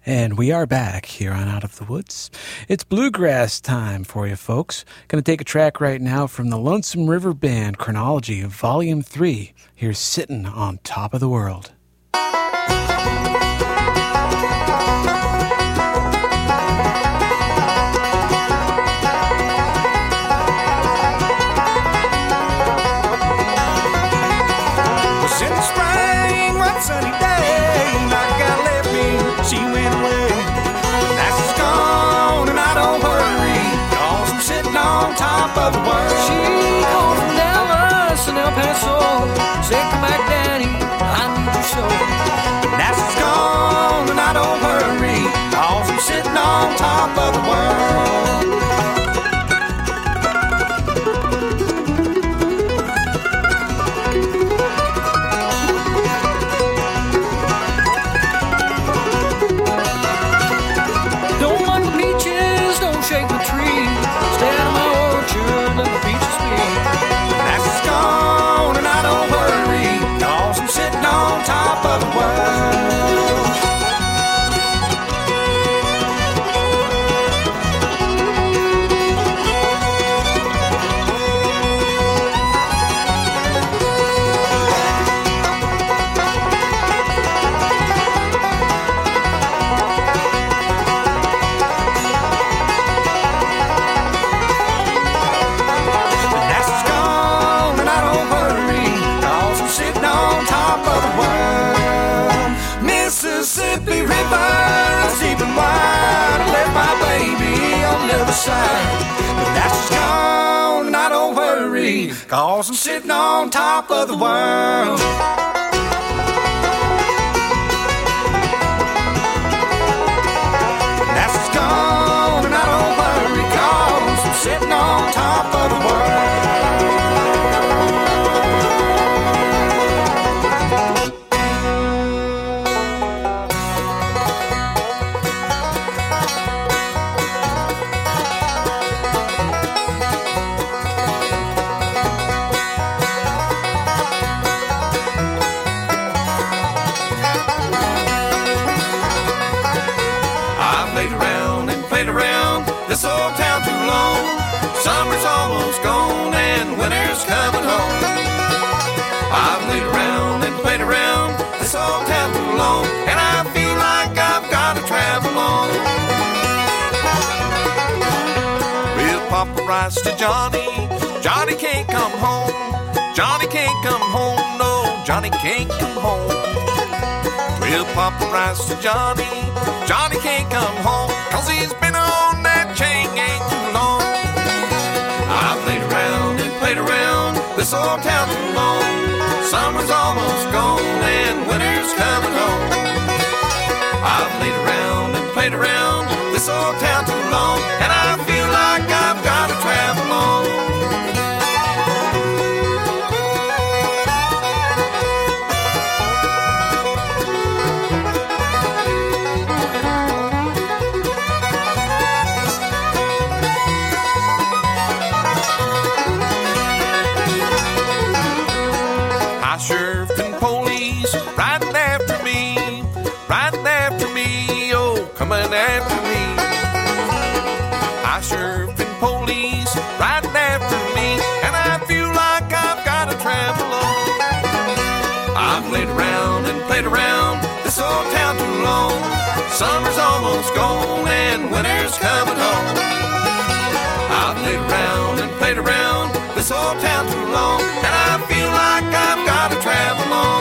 And we are back here on Out of the Woods. It's bluegrass time for you folks. Going to take a track right now from the Lonesome River Band Chronology of Volume 3. Here's Sittin' on Top of the World. She called from Dallas and El Paso, said, "Come back, Daddy, I need you so." Now she's gone and I don't worry, 'cause I'm sitting on top of the world. Don't mind the peaches, don't shake the tree, stay out of my orchard, let the peaches be. Now she's gone and I don't worry, 'cause I'm sitting on top of the world. Mississippi River is deep and wide. I left my baby on the other side, but now she's gone and I don't worry, 'cause I'm sitting on top of the world. Now she's gone and I don't worry, 'cause I'm sitting on top of the world. This old town too long, summer's almost gone and winter's coming home. I've played around and played around this old town too long, and I feel like I've got to travel on. We'll pop a rice to Johnny, Johnny can't come home. Johnny can't come home, no, Johnny can't come home. We'll pop a rice to Johnny, Johnny can't come home, 'cause he's been on that chain gang too long. I've played around and played around this old town too long, summer's almost gone and winter's coming home. I've played around and played around this old town too long, and I feel like I've got to travel on. Sheriff and police riding after me, oh, coming after me. High sheriff and police riding after me, and I feel like I've got to travel on. I've played around and played around this old town too long, summer's almost gone and winter's coming home. I've played around and played around this old town too long, and I feel like I've got to travel on.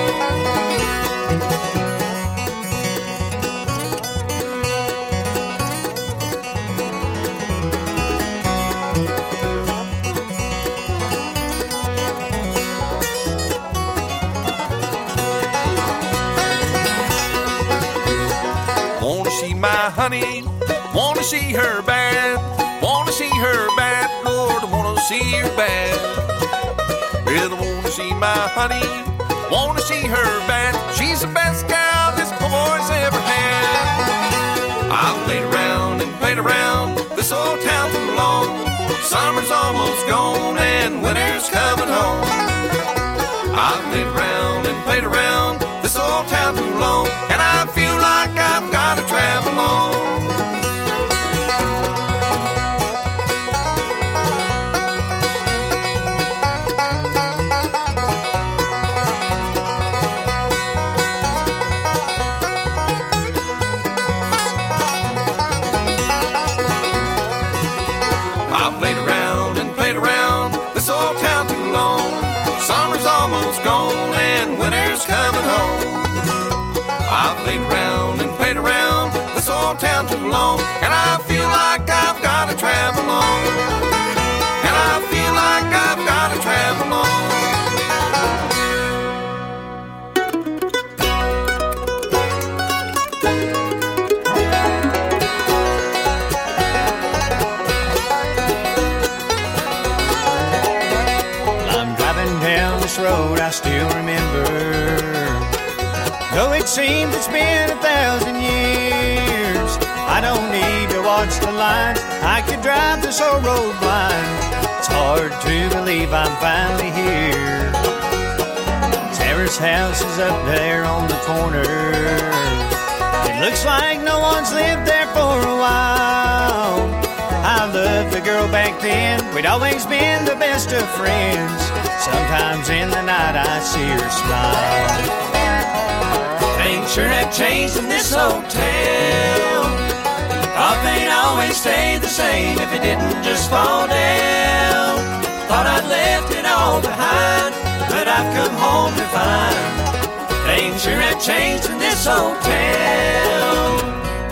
Wanna see my honey, wanna see her bad, wanna see her bad, Lord, I wanna see her bad. Well, I wanna see my honey, wanna see her bad, she's the best gal this boy's ever had. I've played around and played around this old town too long, summer's almost gone and winter's coming home. I've played around and played around this old town too long, and I feel like I've got to travel on. small town too long, and I feel like I've got to travel on. And I feel like I've got to travel on. This road I still remember, though it seems it's been 1,000 years. I don't need to watch the lines, I could drive this old road blind. It's hard to believe I'm finally here. Sarah's house is up there on the corner. It looks like no one's lived there for a while. I loved the girl back then, we'd always been the best of friends. Sometimes in the night I see her smile. Things sure have changed in this hotel. Thought they'd always stay the same if it didn't just fall down. Thought I'd left it all behind, but I've come home to find things sure have changed in this hotel.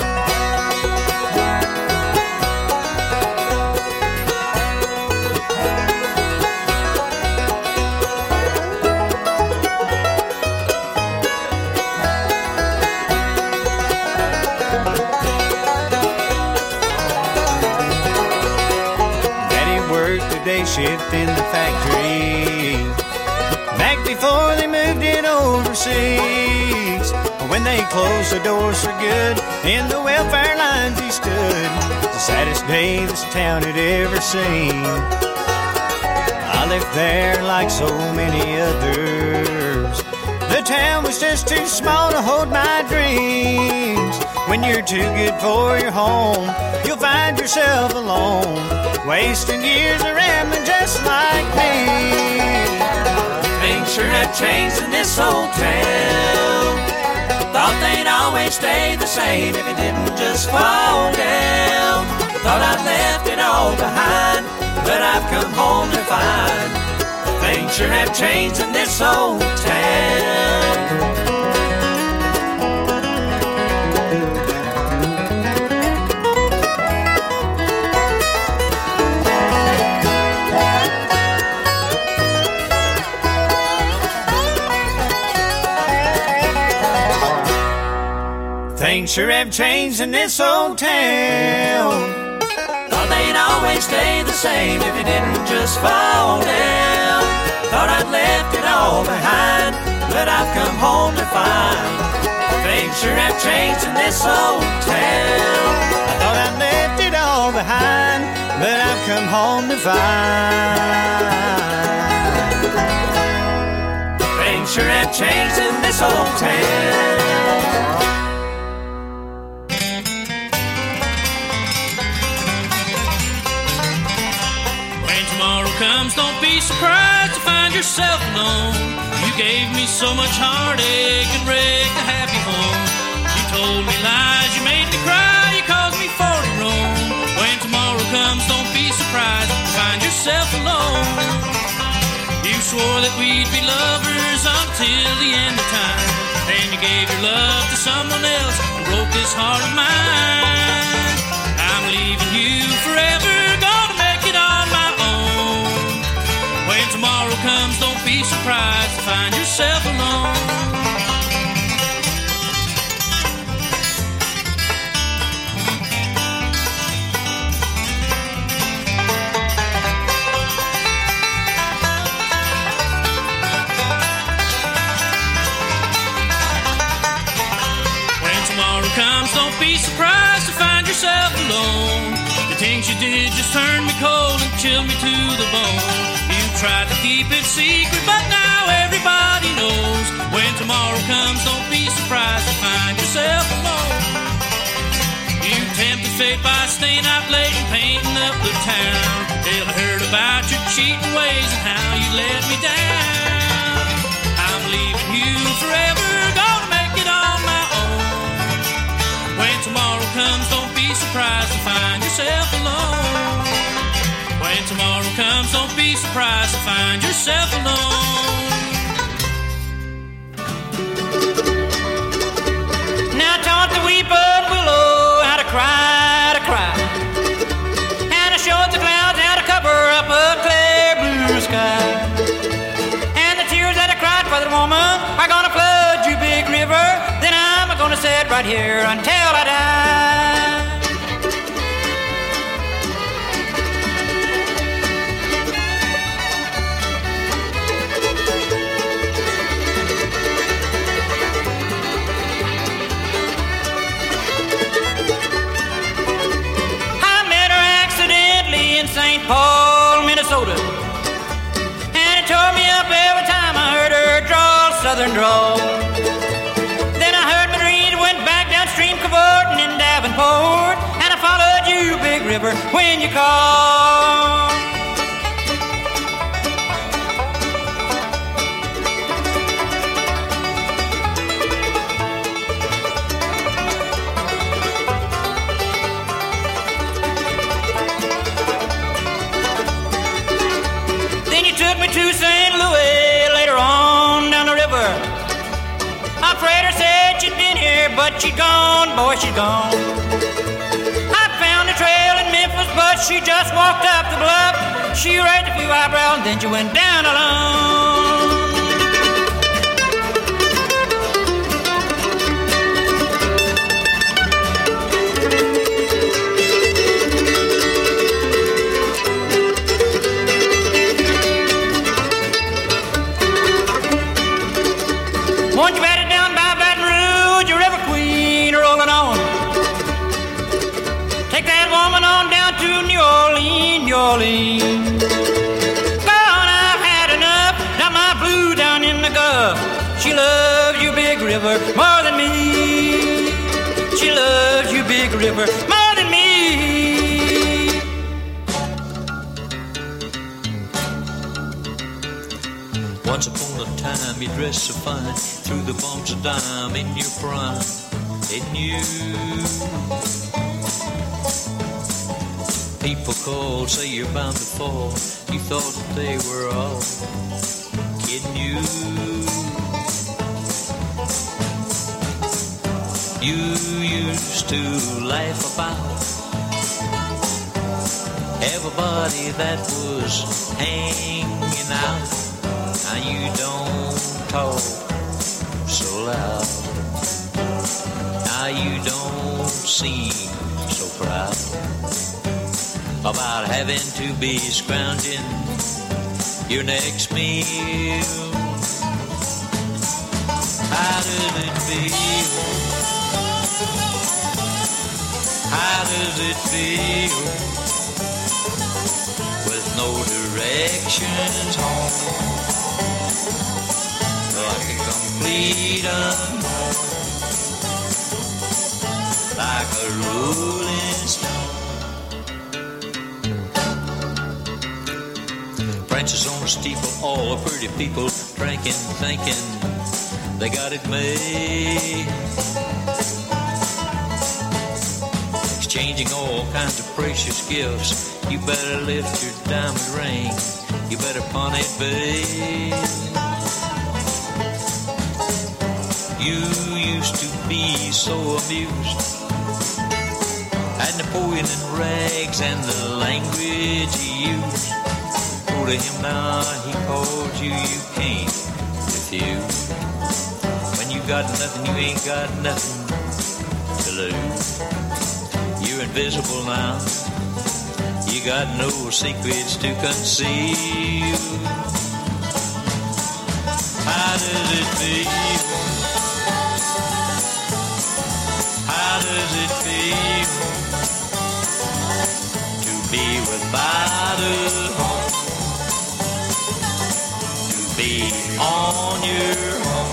Day shift in the factory back before they moved it overseas. When they closed the doors for good, in the welfare lines he stood. The saddest day this town had ever seen. I left there like so many others. The town was just too small to hold my dreams. When you're too good for your home, you'll find yourself alone, wasting years of rambling just like me. Things sure have changed in this hotel. Thought they'd always stay the same if it didn't just fall down. Thought I'd left it all behind, but I've come home to find things sure have changed in this hotel. Things sure have changed in this old town. Thought they'd always stay the same if it didn't just fall down. Thought I'd left it all behind, but I've come home to find things sure have changed in this old town. I thought I'd left it all behind, but I've come home to find things sure have changed in this old town. Comes, don't be surprised to find yourself alone. You gave me so much heartache and wrecked a happy home. You told me lies, you made me cry, you caused me for to roam. When tomorrow comes, don't be surprised to find yourself alone. You swore that we'd be lovers until the end of time. Then you gave your love to someone else and broke this heart of mine. I'm leaving you forever, gonna make it on my own. When tomorrow comes, don't be surprised to find yourself alone. When tomorrow comes, don't be surprised to find yourself alone. The things you did just turned me cold and chilled me to the bone. You tried to keep it secret, but now everybody knows. When tomorrow comes, don't be surprised to find yourself alone. You tempted fate by staying out late and painting up the town. Hell, I heard about your cheating ways and how you let me down. I'm leaving you forever, gonna make it on my own. When tomorrow comes, don't be surprised to find yourself alone. When tomorrow comes, don't be surprised to find yourself alone. Now taught the weep-up willow how right here until I die. I met her accidentally in St. Paul, Minnesota, and it tore me up every time I heard her drawl, southern drawl. Then I heard Madrid went back downstream cavorting in Davenport, and I followed you, Big River, when you called. Then you took me to St. Louis later on down the river. My freighter said she'd been here, but she'd gone, boy, she'd gone. I found a trail in Memphis, but she just walked up the bluff. She raised a few eyebrows, and then she went down alone. Once you batted down by Baton Rouge, your river queen rolling on. Take that woman on down to New Orleans, New Orleans. Gone, I've had enough, got my blue down in the Gulf. She loves you, Big River, more than me. She loves you, Big River, more than me. Once upon a time you dressed so fine, threw the bombs of dime in your prime, didn't you? People called, say you're bound to fall. You thought that they were all kidding you. You used to laugh about everybody that was hanging out. Now you don't talk so loud. Now you don't seem so proud about having to be scrounging your next meal. How does it feel? How does it feel with no directions home? Like a complete unknown, like a rolling stone. Branches on a steeple, all the pretty people drinking, thinking they got it made. Exchanging all kinds of precious gifts. You better lift your diamond ring, you better pawn it, babe. You used to be so amused at Napoleon and rags and the language he used. Go to him now, he called you, you can't refuse. When you got nothing, you ain't got nothing to lose. You're invisible now, you got no secrets to conceal. How does it feel? How does it feel to be without a home? To be on your own?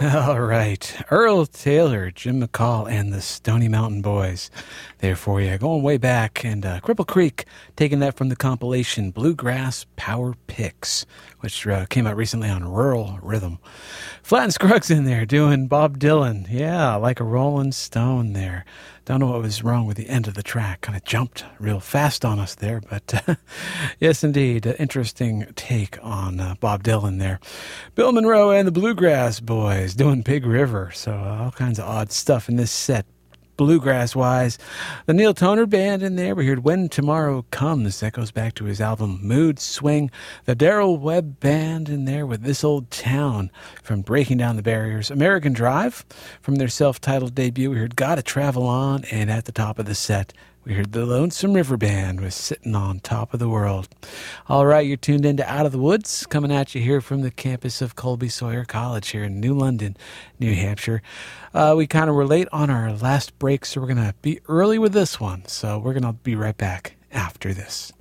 All right. Earl Taylor, Jim McCall, and the Stony Mountain Boys there for you. Going way back, and Cripple Creek, taking that from the compilation Bluegrass Power Picks, which came out recently on Rural Rhythm. Flat and Scruggs in there doing Bob Dylan. Yeah, like a rolling stone there. Don't know what was wrong with the end of the track. Kind of jumped real fast on us there, but yes, indeed, interesting take on Bob Dylan there. Bill Monroe and the Bluegrass Boys doing Big River. So all kinds of odd stuff in this set. Bluegrass-wise, the Neil Toner Band in there. We heard When Tomorrow Comes. That goes back to his album Mood Swing. The Darrell Webb Band in there with This Old Town from Breaking Down the Barriers. American Drive from their self-titled debut. We heard Gotta Travel On. And at the top of the set, we heard the Lonesome River Band was Sitting on Top of the World. All right, you're tuned into Out of the Woods, coming at you here from the campus of Colby Sawyer College here in New London, New Hampshire. We kind of were late on our last break, so we're going to be early with this one. So we're going to be right back after this.